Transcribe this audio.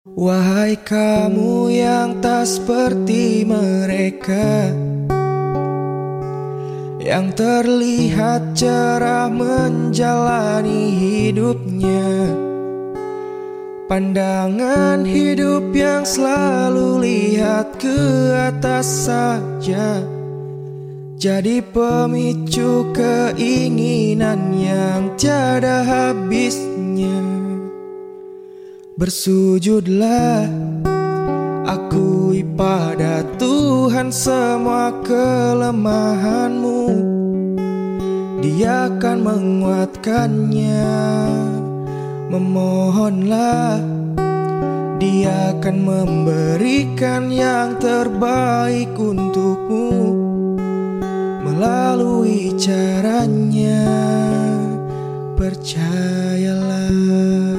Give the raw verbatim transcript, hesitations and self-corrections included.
Wahai kamu yang tak seperti mereka, yang terlihat cerah menjalani hidupnya, pandangan hidup yang selalu lihat ke atas saja, jadi pemicu keinginan yang tiada habisnya. Bersujudlah, akui pada Tuhan semua kelemahanmu, Dia akan menguatkannya. Memohonlah, Dia akan memberikan yang terbaik untukmu melalui caranya. Percayalah.